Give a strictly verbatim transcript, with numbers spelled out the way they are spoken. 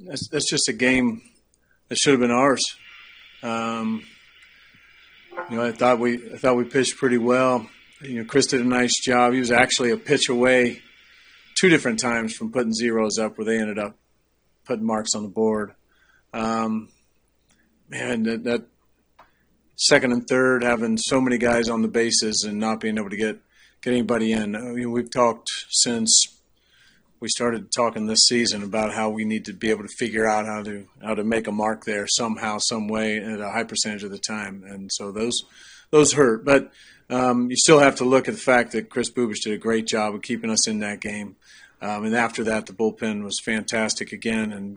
that's, that's just a game that should have been ours. Um, you know, I thought we I thought we pitched pretty well. You know, Chris did a nice job. He was actually a pitch away two different times from putting zeros up where they ended up putting marks on the board. Um, man, that, that second and third, having so many guys on the bases and not being able to get, get anybody in. I mean, we've talked since we started talking this season about how we need to be able to figure out how to how to make a mark there somehow, some way, at a high percentage of the time. And so those those hurt. But um, you still have to look at the fact that Chris Bubic did a great job of keeping us in that game. Um, and after that, the bullpen was fantastic again, and